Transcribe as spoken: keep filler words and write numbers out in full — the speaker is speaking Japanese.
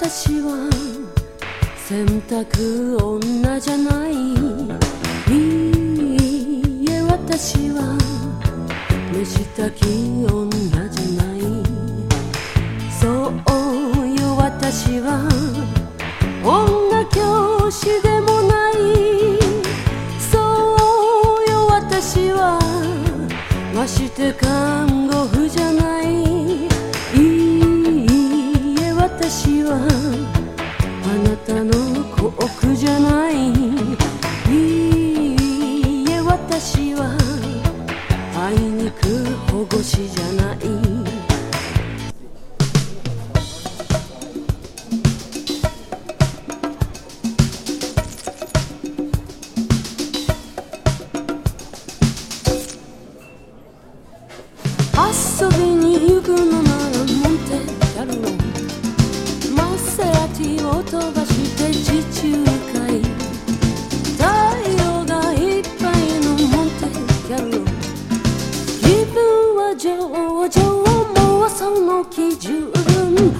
私は洗濯女じゃない。いいえ私は飯炊き女じゃない。そうよ私は女教師でもない。そうよ私はまして看護婦じゃない。いいえ私はあなたのコックじゃない。いいえ私はあいにく保護司じゃない。遊びに行くのならモンテキャルロ、マセラティを飛ばし